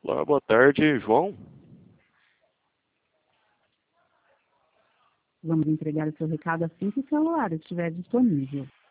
Olá, boa tarde, João. Vamos entregar o seu recado assim que o celular estiver disponível.